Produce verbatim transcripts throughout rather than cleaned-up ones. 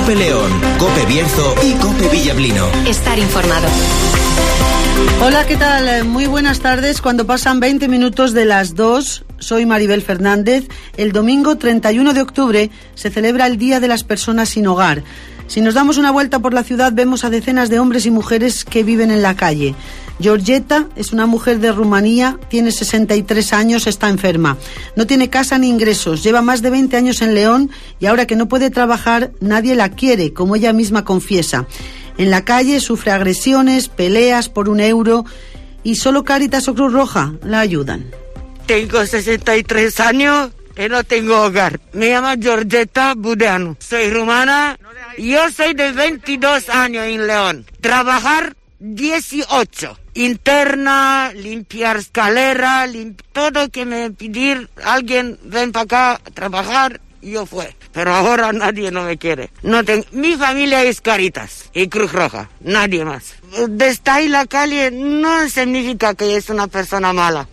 COPE León, COPE Bierzo y COPE Villablino. Estar informado. Hola, ¿qué tal? Muy buenas tardes. Cuando pasan veinte minutos de las dos, soy Maribel Fernández. El domingo treinta y uno de octubre se celebra el Día de las Personas Sin Hogar. Si nos damos una vuelta por la ciudad, vemos a decenas de hombres y mujeres que viven en la calle. Georgeta es una mujer de Rumanía, tiene sesenta y tres años, está enferma. No tiene casa ni ingresos, lleva más de veinte años en León y ahora que no puede trabajar, nadie la quiere, como ella misma confiesa. En la calle sufre agresiones, peleas por un euro y solo Cáritas o Cruz Roja la ayudan. Tengo sesenta y tres años y no tengo hogar. Me llamo Georgeta Budeanu. Soy rumana. Yo soy de veintidós años en León. Trabajar dieciocho. Interna, limpiar escalera, limpi- todo que me pedir alguien ven para acá a trabajar, yo fue. Pero ahora nadie no me quiere. No tengo, mi familia es Cáritas y Cruz Roja, nadie más. De estar en la calle no significa que es una persona mala.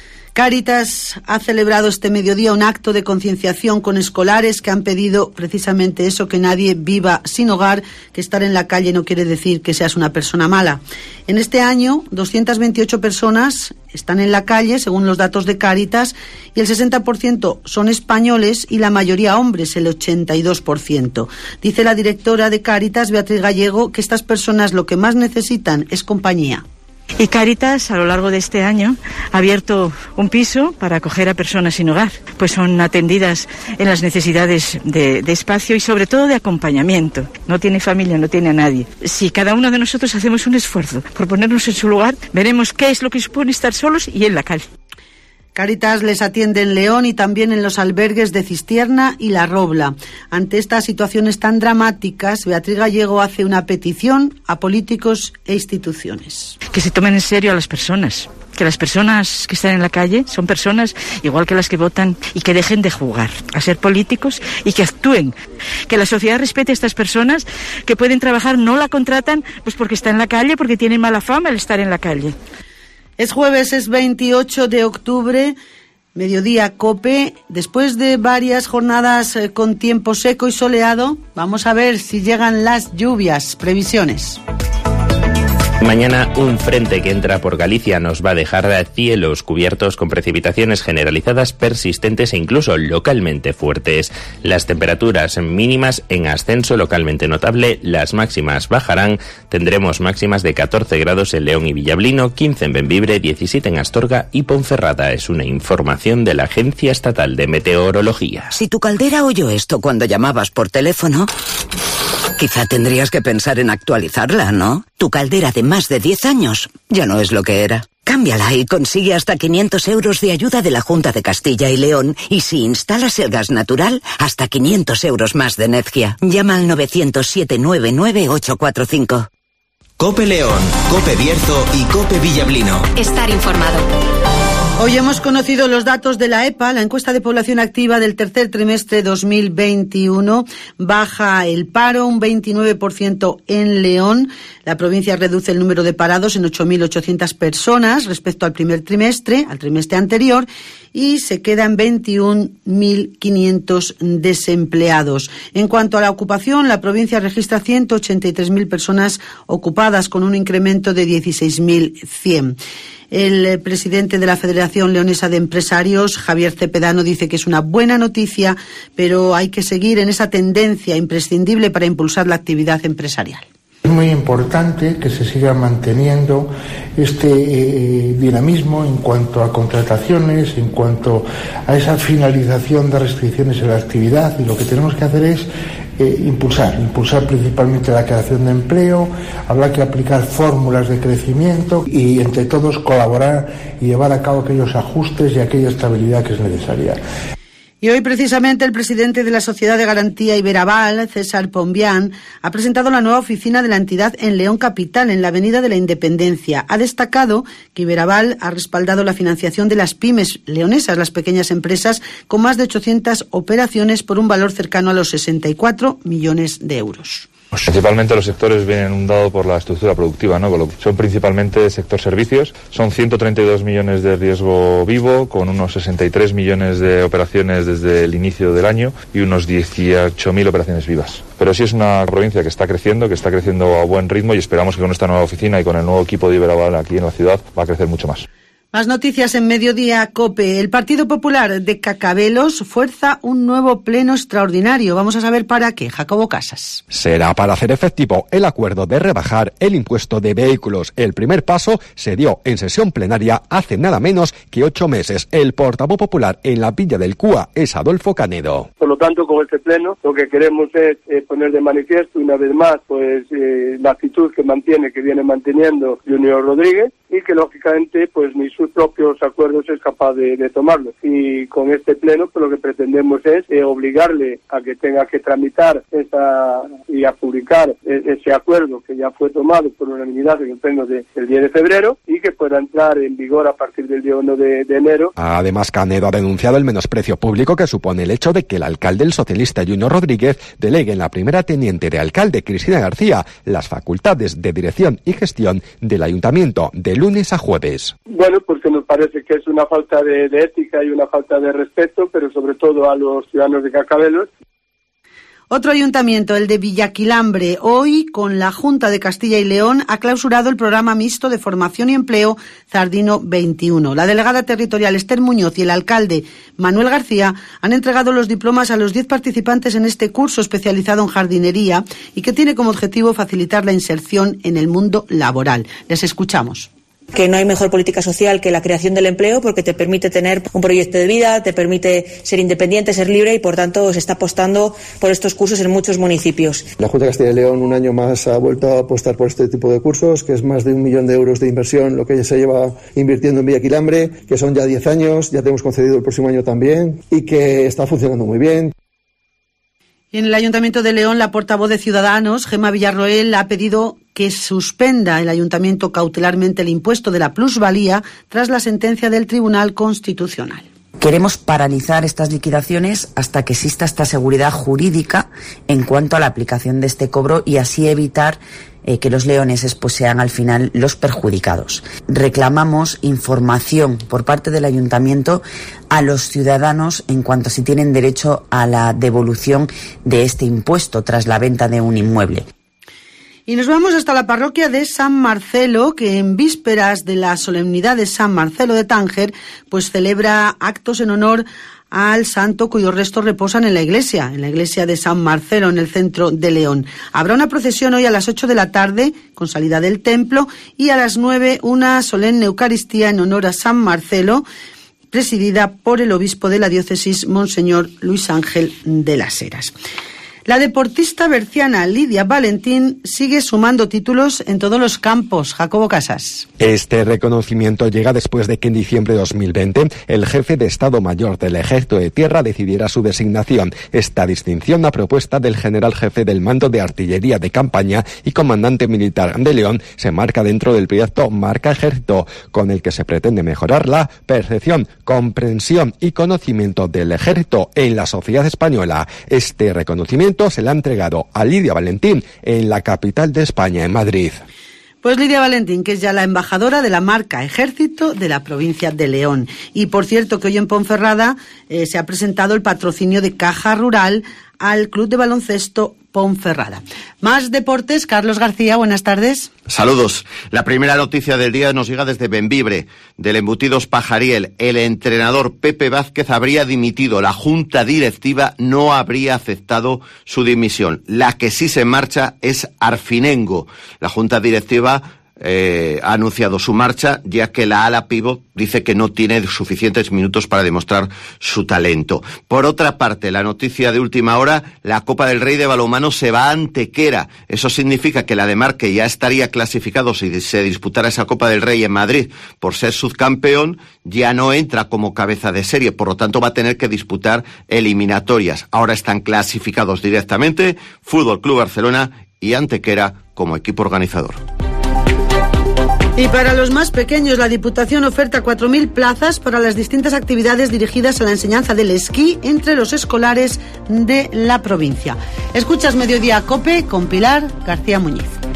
Cáritas ha celebrado este mediodía un acto de concienciación con escolares que han pedido precisamente eso, que nadie viva sin hogar, que estar en la calle no quiere decir que seas una persona mala. En este año, doscientas veintiocho personas están en la calle, según los datos de Cáritas, y el sesenta por ciento son españoles y la mayoría hombres, el ochenta y dos por ciento. Dice la directora de Cáritas, Beatriz Gallego, que estas personas lo que más necesitan es compañía. Y Cáritas, a lo largo de este año, ha abierto un piso para acoger a personas sin hogar, pues son atendidas en las necesidades de, de espacio y sobre todo de acompañamiento. No tiene familia, no tiene a nadie. Si cada uno de nosotros hacemos un esfuerzo por ponernos en su lugar, veremos qué es lo que supone estar solos y en la calle. Cáritas les atiende en León y también en los albergues de Cistierna y La Robla. Ante estas situaciones tan dramáticas, Beatriz Gallego hace una petición a políticos e instituciones. Que se tomen en serio a las personas, que las personas que están en la calle son personas igual que las que votan y que dejen de jugar a ser políticos y que actúen. Que la sociedad respete a estas personas que pueden trabajar, no la contratan pues porque está en la calle, porque tienen mala fama el estar en la calle. Es jueves, es veintiocho de octubre, mediodía COPE. Después de varias jornadas eh, con tiempo seco y soleado, vamos a ver si llegan las lluvias. Previsiones. Mañana un frente que entra por Galicia nos va a dejar cielos cubiertos con precipitaciones generalizadas persistentes e incluso localmente fuertes. Las temperaturas mínimas en ascenso localmente notable, las máximas bajarán. Tendremos máximas de catorce grados en León y Villablino, quince en Bembibre, diecisiete en Astorga y Ponferrada. Es una información de la Agencia Estatal de Meteorología. Si tu caldera oyó esto cuando llamabas por teléfono, quizá tendrías que pensar en actualizarla, ¿no? Tu caldera de más de diez años ya no es lo que era. Cámbiala y consigue hasta quinientos euros de ayuda de la Junta de Castilla y León. Y si instalas el gas natural, hasta quinientos euros más de Nedgia. Llama al nueve cero siete nueve nueve ocho cuatro cinco. COPE León, COPE Bierzo y COPE Villablino. Estar informado. Hoy hemos conocido los datos de la EPA, la encuesta de población activa del tercer trimestre dos mil veintiuno. Baja el paro un veintinueve por ciento en León. La provincia reduce el número de parados en ocho mil ochocientas personas respecto al primer trimestre, al trimestre anterior, y se queda en veintiún mil quinientos desempleados. En cuanto a la ocupación, la provincia registra ciento ochenta y tres mil personas ocupadas, con un incremento de dieciséis mil cien. El presidente de la Federación Leonesa de Empresarios, Javier Cepedano, dice que es una buena noticia, pero hay que seguir en esa tendencia imprescindible para impulsar la actividad empresarial. Es muy importante que se siga manteniendo este eh, dinamismo en cuanto a contrataciones, en cuanto a esa finalización de restricciones en la actividad, y lo que tenemos que hacer es eh, impulsar, impulsar principalmente la creación de empleo. Habrá que aplicar fórmulas de crecimiento y entre todos colaborar y llevar a cabo aquellos ajustes y aquella estabilidad que es necesaria. Y hoy precisamente el presidente de la Sociedad de Garantía Iberaval, César Pombián, ha presentado la nueva oficina de la entidad en León Capital, en la Avenida de la Independencia. Ha destacado que Iberaval ha respaldado la financiación de las pymes leonesas, las pequeñas empresas, con más de ochocientas operaciones por un valor cercano a los sesenta y cuatro millones de euros. Principalmente los sectores vienen inundados por la estructura productiva, ¿no? Son principalmente sector servicios, son ciento treinta y dos millones de riesgo vivo, con unos sesenta y tres millones de operaciones desde el inicio del año y unos dieciocho mil operaciones vivas. Pero sí es una provincia que está creciendo, que está creciendo a buen ritmo y esperamos que con esta nueva oficina y con el nuevo equipo de Iberaval aquí en la ciudad va a crecer mucho más. Más noticias en Mediodía COPE. El Partido Popular de Cacabelos fuerza un nuevo pleno extraordinario. Vamos a saber para qué. Jacobo Casas. Será para hacer efectivo el acuerdo de rebajar el impuesto de vehículos. El primer paso se dio en sesión plenaria hace nada menos que ocho meses. El portavoz popular en la Villa del Cúa es Adolfo Canedo. Por lo tanto, con este pleno lo que queremos es eh, poner de manifiesto una vez más pues eh, la actitud que mantiene, que viene manteniendo Junior Rodríguez y que lógicamente pues ni sus propios acuerdos es capaz de, de tomarlos. Y con este pleno pues lo que pretendemos es eh, obligarle a que tenga que tramitar esa y a publicar eh, ese acuerdo que ya fue tomado por unanimidad en el pleno de, del diez de febrero y que pueda entrar en vigor a partir del día uno de, de enero. Además, Canedo ha denunciado el menosprecio público que supone el hecho de que el alcalde, el socialista Junior Rodríguez, delegue en la primera teniente de alcalde, Cristina García, las facultades de dirección y gestión del ayuntamiento de lunes a jueves. Bueno, porque nos parece que es una falta de, de ética y una falta de respeto, pero sobre todo a los ciudadanos de Cacabelos. Otro ayuntamiento, el de Villaquilambre, hoy con la Junta de Castilla y León ha clausurado el programa mixto de formación y empleo Zardino veintiuno. La delegada territorial Esther Muñoz y el alcalde Manuel García han entregado los diplomas a los diez participantes en este curso especializado en jardinería y que tiene como objetivo facilitar la inserción en el mundo laboral. Les escuchamos. Que no hay mejor política social que la creación del empleo porque te permite tener un proyecto de vida, te permite ser independiente, ser libre y por tanto se está apostando por estos cursos en muchos municipios. La Junta de Castilla y León un año más ha vuelto a apostar por este tipo de cursos, que es más de un millón de euros de inversión lo que se lleva invirtiendo en Villaquilambre, que son ya diez años, ya tenemos concedido el próximo año también y que está funcionando muy bien. En el Ayuntamiento de León, la portavoz de Ciudadanos, Gemma Villarroel, ha pedido que suspenda el Ayuntamiento cautelarmente el impuesto de la plusvalía tras la sentencia del Tribunal Constitucional. Queremos paralizar estas liquidaciones hasta que exista esta seguridad jurídica en cuanto a la aplicación de este cobro y así evitar eh, que los leoneses pues, sean al final los perjudicados. Reclamamos información por parte del Ayuntamiento a los ciudadanos en cuanto a si tienen derecho a la devolución de este impuesto tras la venta de un inmueble. Y nos vamos hasta la parroquia de San Marcelo, que en vísperas de la solemnidad de San Marcelo de Tánger, pues celebra actos en honor al santo cuyos restos reposan en la iglesia, en la iglesia de San Marcelo, en el centro de León. Habrá una procesión hoy a las ocho de la tarde, con salida del templo, y a las nueve una solemne Eucaristía en honor a San Marcelo, presidida por el obispo de la diócesis, Monseñor Luis Ángel de las Heras. La deportista berciana Lidia Valentín sigue sumando títulos en todos los campos. Jacobo Casas. Este reconocimiento llega después de que en diciembre de dos mil veinte el jefe de Estado Mayor del Ejército de Tierra decidiera su designación. Esta distinción, a propuesta del general jefe del Mando de Artillería de Campaña y comandante militar de León, se marca dentro del proyecto Marca Ejército, con el que se pretende mejorar la percepción, comprensión y conocimiento del Ejército en la sociedad española. Este reconocimiento se le ha entregado a Lidia Valentín en la capital de España, en Madrid. Pues Lidia Valentín, que es ya la embajadora de la marca Ejército de la provincia de León. Y por cierto que hoy en Ponferrada eh, se ha presentado el patrocinio de Caja Rural al Club de Baloncesto Ponferrada. Más deportes, Carlos García, buenas tardes. Saludos. La primera noticia del día nos llega desde Bembibre, del Embutidos Pajariel. El entrenador Pepe Vázquez habría dimitido. La junta directiva no habría aceptado su dimisión. La que sí se marcha es Arfinengo. La junta directiva Eh, ha anunciado su marcha, ya que la ala pívot dice que no tiene suficientes minutos para demostrar su talento. Por otra parte, la noticia de última hora, la Copa del Rey de balonmano se va a Antequera. Eso significa que la de Marque ya estaría clasificado si se disputara esa Copa del Rey en Madrid por ser subcampeón, ya no entra como cabeza de serie, por lo tanto va a tener que disputar eliminatorias. Ahora están clasificados directamente Fútbol Club Barcelona y Antequera como equipo organizador. Y para los más pequeños, la Diputación oferta cuatro mil plazas para las distintas actividades dirigidas a la enseñanza del esquí entre los escolares de la provincia. Escuchas Mediodía COPE con Pilar García Muñiz.